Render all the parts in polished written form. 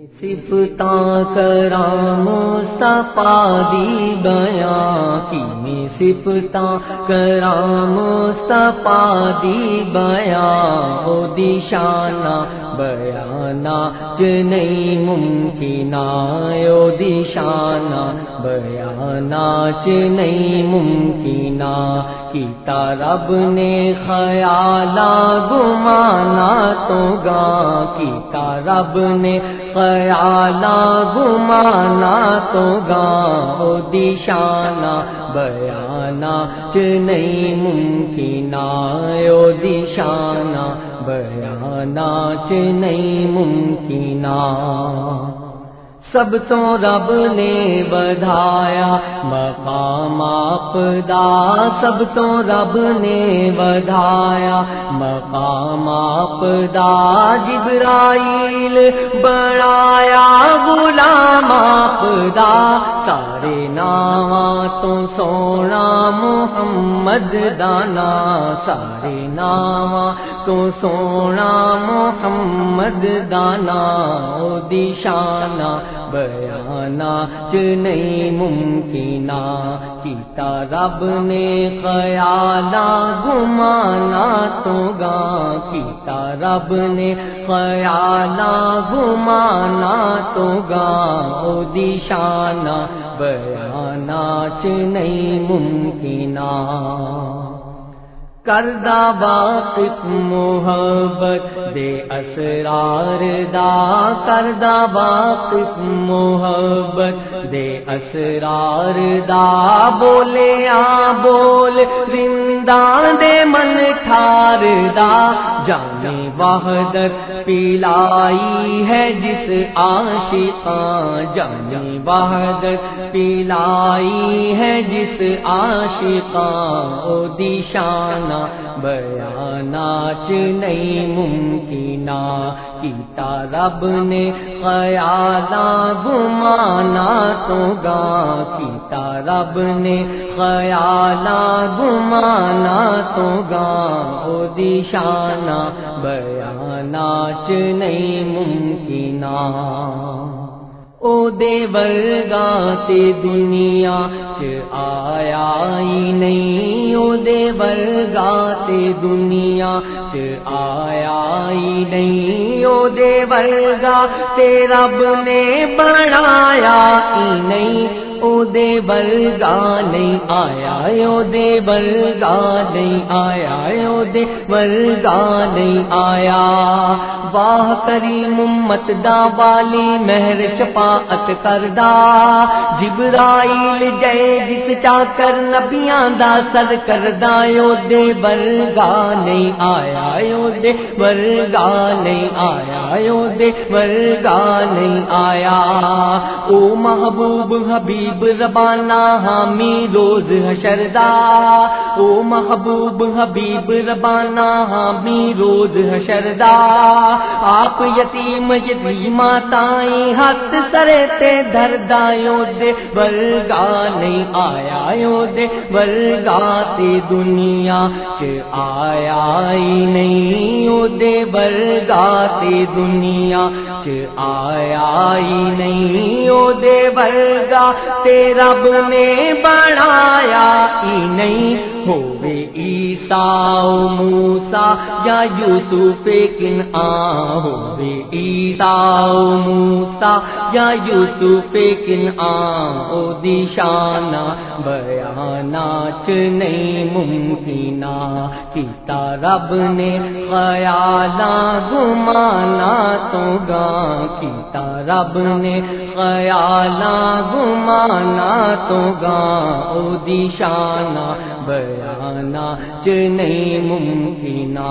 صفتاں کرام مصطفیٰ دی بیاں کی صفتاں کرام مصطفیٰ دی بیاں او دی شانہ بیانہ چ نہیں ممکنہ او دی شانہ بیانہ چ نہیں ممکنہ کیتا رب نے خیالہ گمانا تو گا کیتا رب نے خیالہ گمانا تو گا او دی شانہ بیانہ چ نہیں ممکنہ او دی شانہ بیانہ چ نہیں ممکنہ سب تو رب نے بڑھایا مقام آپدا سب تو رب نے بڑھایا مقام آپدا جبرائیل بڑھایا غلام آپدا سارے نام تو سونا محمد دانا سارے نام تو سونا محمد دانا او دی شانہ بیانہ چ نہیں ممکنہ کیتا رب نے خیالہ گمانا تو گا کیتا رب نے خیالہ گمانا تو گا او دی شانہ بیانہ چ نہیں ممکنہ کردہ واقف محبت دے اسرار دا کردہ واقف محبت دے اسرار دا بولے آ بول زندہ دے من ٹھار دا جانے وحدت پلائی ہے جس عاشقاں جانے وحدت پلائی ہے جس عاشقاں او دی شانہ بیانہ چ نہیں ممکنہ کیتا رب نے خیالہ گمانا تو گا کیتا رب نے خیالہ گمانا تو گا او دی شانہ بیانہ چ نہیں ممکنہ او دے ورگا تے دنیا چ آیا ہی نہیں او دے ورگا تے دنیا چ آیا ہی نہیں او دے ورگا تے رب نے بنایا ہی نہیں او دے ورگا نہیں آیا او دے ورگا نہیں آیا او دے ورگا نہیں آیا واہ کریم امت دا والی مہر شفاعت کردا جبرائیل جے جس چاکر نبیاں دا سر کردا او دے ورگا نہیں آیا او دے ورگا نہیں آیا او دے ورگا نہیں آیا او محبوب حبیب ربانہ حامی روز حشر دا او محبوب حبیب ربانہ حامی روز حشر دا آپ یتیم یتیمہ تائیں ہاتھ سرے تے دھردا او دے ورگا نہیں آیا او دے ورگا تے دنیا چ آیا ہی نہیں او دے ورگا تے دنیا چ آیا ہی نہیں او دے ورگا تے رب نے بنایا ہی نہیں ہووے عیسیٰ و موسیٰ یا یوسف کنعان ہووے عیسیٰ و موسیٰ یا یوسف کنعان او دی شانہ بیانہ چ نہیں ممکنہ کیتا رب نے خیالہ گمانا تو گا کیتا رب نے خیالہ گمانا تو گا او دی شانہ بیانہ چ نہیں ممکنہ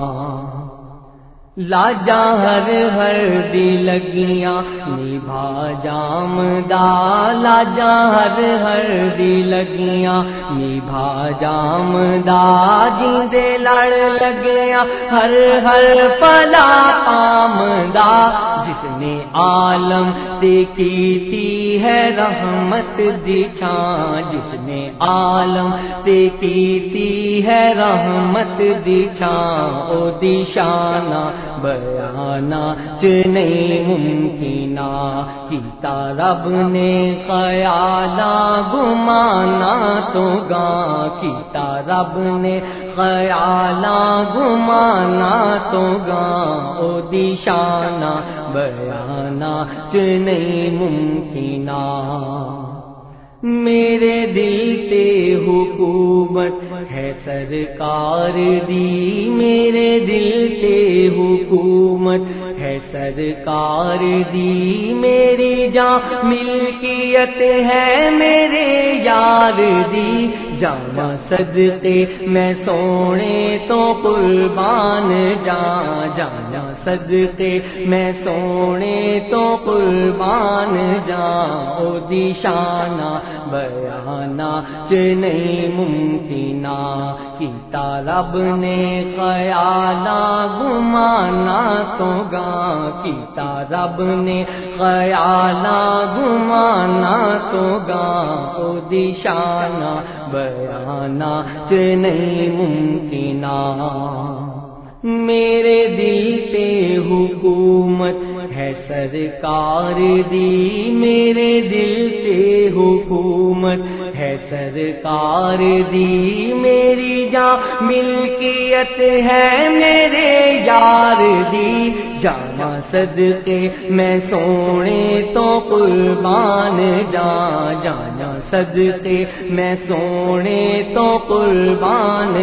لاجا ہر دی لگیاں نبھا جام دا لاجا ہر دی لگیاں نبھا جام دا جیندے لڑ لگیاں ہر پلا آمدا جس نے عالم تے کیتی ہے رحمت دی چھاں جس نے عالم تے کیتی ہے رحمت دی چھاں او دی شانہ بیانا چ نہیں ممکنہ کیتا رب نے خیالا گمانا تو گا کیتا رب نے خیالا گمانا تو گا او دی شانہ بیانا چ نہیں ممکنہ میرے دل تے حکومت ہے سرکار دی میرے دل تے حکومت ہے سرکار دی میری جان ملکیت ہے میرے یار دی جانا صدقے میں سونے تو قربان جانا صدقے میں سونے تو قربان او دی شانہ بیانا چ نہیں ممکنہ کیتا رب نے خیالا گمانا تو گا کیتا رب نے خیالا گمانا تو گا او دی شانہ بیانا چ نہیں ممکنہ میرے دل پہ حکومت ہے سرکار دی میرے دل پہ حکومت ہے سرکار دی میری جان ملکیت ہے میرے یار دی جانا صدقے میں سونے تو قربان جانا صدقے میں سونے تو قربان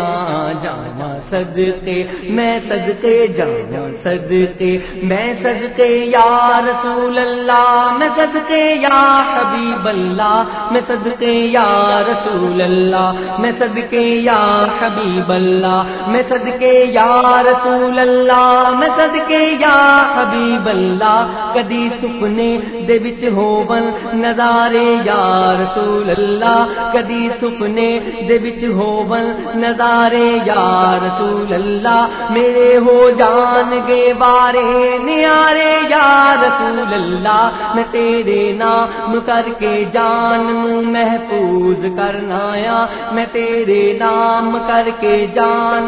جانا صدقے میں صدقے جانا صدقے میں صدقے یا رسول اللہ میں صدقے یا حبیب اللہ میں صدقے یا رسول اللہ میں صدقے یا حبیب اللہ میں صدقے یا رسول اللہ میں صدقے یا حبیب اللہ کدی سپنے دے وچ ہوون نظارے یا رسول اللہ کدی سپنے دے وچ ہوون نظارے یا رسول اللہ میرے ہو جان گے بارے نیارے یا رسول اللہ میں تیرے نام کر کے جان محفوظ کرنا آیا میں تیرے نام کر کے جان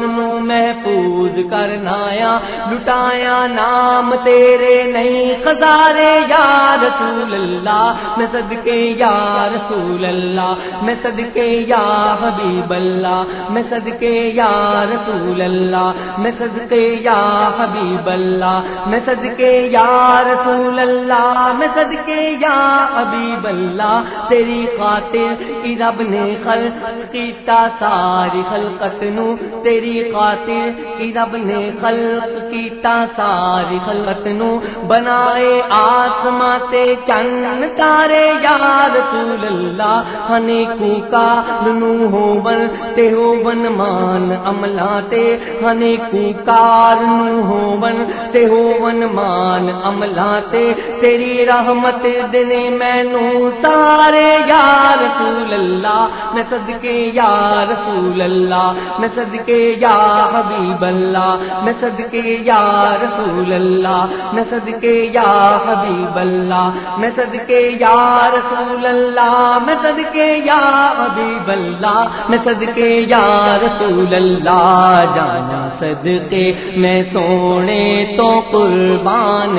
محفوظ کرنا آیا لٹایا نام تیرے نہیں خزارے یا رسول اللہ میں صدقے یا رسول اللہ میں صدقے یا حبیب اللہ میں صدقے یا رسول اللہ میں صدقے یا حبیب اللہ میں صدقے یا رسول اللہ میں صدقے یا حبیب اللہ تیری خاطر کی رب نے خلق کیتا ساری خلقت نو تیری خاطر کی رب نے خلق کیتا ساری خلقت نو بنائے آسماں تے چن تارے یا رسول اللہ ہنے کوکا نو ہوون تے ہوون مان عملاں تے ہنے کوکار نو ہوون تے ہوون مان عملاں تے تیری رحمت دنے مینوں سارے یا رسول اللہ میں صدقے یا رسول اللہ میں صدقے یا حبیب اللہ میں صدقے یا رسول اللہ میں صدقے یا حبیب اللہ میں صدقے یا رسول اللہ میں صدقے یا حبیب اللہ میں صدقے یا رسول اللہ جانا صدقے میں سونے تو قربان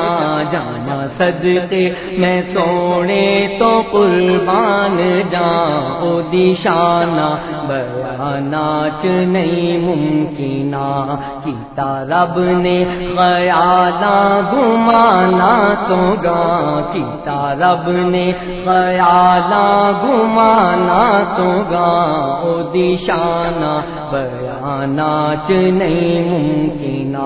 جانا صدقے میں سونے تو قربان او دی شانہ بیانا چ نہیں ممکنہ کیتا رب نے خیالا گمانا تو گا کیتا رب نے خیالا گمانا تو گا او دی شانہ بیانا چ نہیں ممکنہ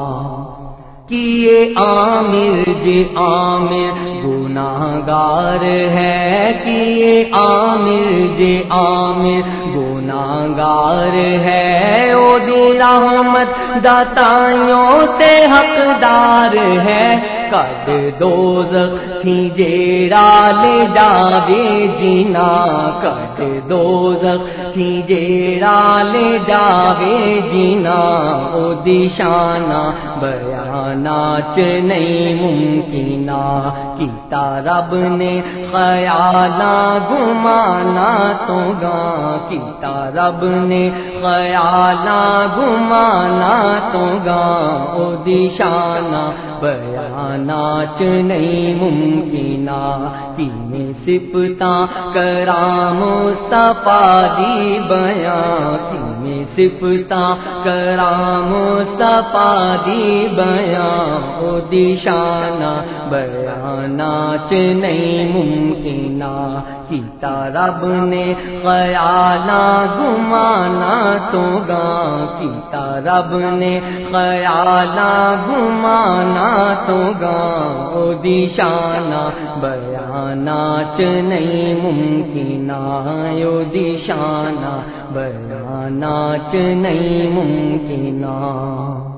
کیے عامر جی عامر گناہگار ہے کیے عامر جی عامر گناہگار ہے او دی رحمت داتائیوں تے حقدار ہے کد دوزخ تھی جیڑا لے جاوے جینا کد دوزخ تھی جیڑا لے جاوے جینا او دی شانہ بیانہ چ نہیں ممکنہ کیتا رب نے خیالہ گمانا تو گا کیتا رب نے خیالہ گمانا تو گا او دی شانہ بیانہ چ نہیں ممکنہ کینے صفتاں کراں مصطفیٰ دی بیان کینے صفتاں کراں مصطفیٰ دی بیان او دی شانہ بیانہ چ نہیں ممکنہ کیتا رب نے خیالہ گمانا تو گا کیتا رب نے خیالہ گمانا تو گا او دی شانہ بیانہ چ نہیں ممکنہ او دی شانہ بیانہ چ نہیں ممکنہ